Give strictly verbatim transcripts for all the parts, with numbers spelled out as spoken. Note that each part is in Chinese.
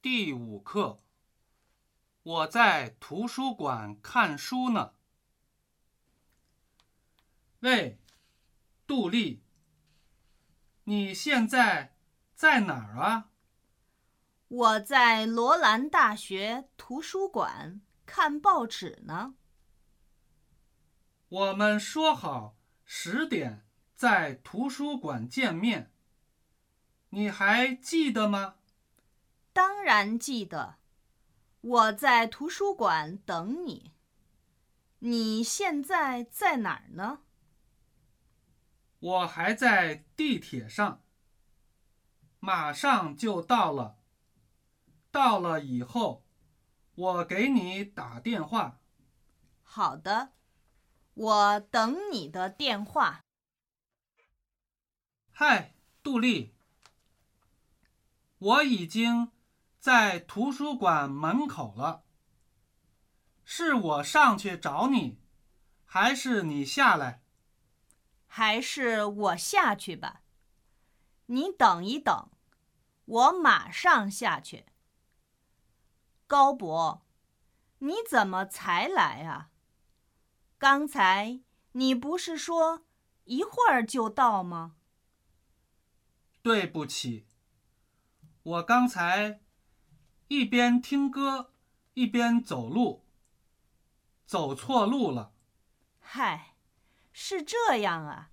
第五课，我在图书馆看书呢。喂，杜丽，你现在在哪儿啊？ 我在罗兰大学图书馆看报纸呢。 我们说好十点在图书馆见面，你还记得吗？ 当然记得，我在图书馆等你。你现在在哪儿呢？ 我还在地铁上，马上就到了。到了以后，我给你打电话。 好的，我等你的电话。 嗨，杜丽，我已经在图书馆门口了。是我上去找你，还是你下来？ 还是我下去吧。你等一等，我马上下去。高博，你怎么才来啊？刚才你不是说一会儿就到吗？ 对不起，我刚才一边听歌一边走路，走错路了。 嗨，是这样啊。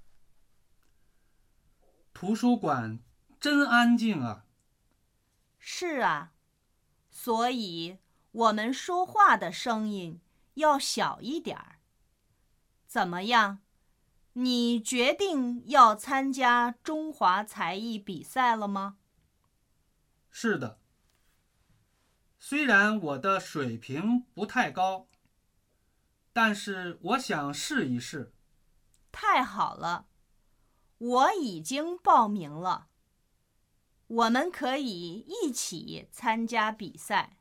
图书馆真安静啊。 是啊，所以我们说话的声音要小一点儿。怎么样？你决定要参加中华才艺比赛了吗？ 是的，虽然我的水平不太高，但是我想试一试。 太好了，我已经报名了。我们可以一起参加比赛。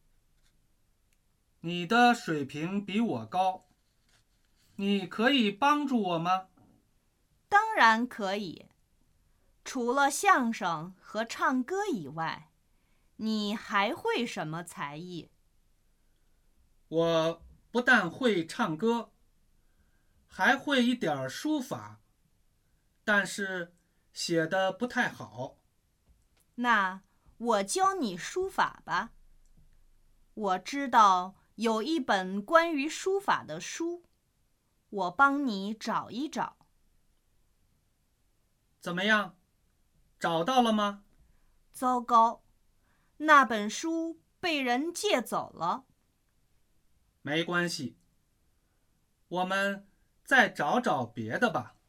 你的水平比我高，你可以帮助我吗？ 当然可以。除了相声和唱歌以外，你还会什么才艺？ 我不但会唱歌，还会一点书法，但是写得不太好。 那我教你书法吧。我知道有一本关于书法的书，我帮你找一找。 怎么样？找到了吗？ 糟糕，那本书被人借走了。 没关系，我们再找找别的吧。